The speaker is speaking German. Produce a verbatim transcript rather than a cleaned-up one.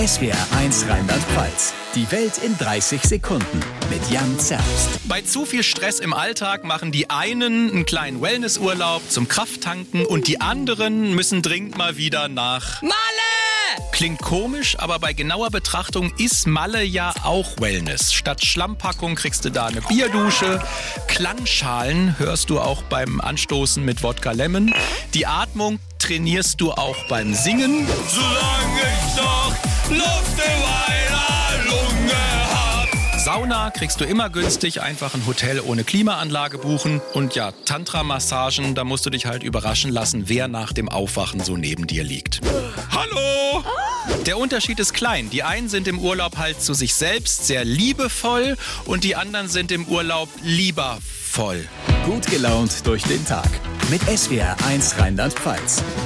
S W R eins Rheinland-Pfalz. Die Welt in dreißig Sekunden mit Jan Zerbst. Bei zu viel Stress im Alltag machen die einen einen kleinen Wellnessurlaub zum Krafttanken und die anderen müssen dringend mal wieder nach Malle! Klingt komisch, aber bei genauer Betrachtung ist Malle ja auch Wellness. Statt Schlammpackung kriegst du da eine Bierdusche. Klangschalen hörst du auch beim Anstoßen mit Wodka Lemon. Die Atmung trainierst du auch beim Singen. Solange ich noch Luft in meiner Lunge hab. Sauna kriegst du immer günstig, einfach ein Hotel ohne Klimaanlage buchen. Und ja, Tantra-Massagen, da musst du dich halt überraschen lassen, wer nach dem Aufwachen so neben dir liegt. Hallo! Der Unterschied ist klein. Die einen sind im Urlaub halt zu sich selbst sehr liebevoll und die anderen sind im Urlaub liebervoll. Gut gelaunt durch den Tag mit S W R eins Rheinland-Pfalz.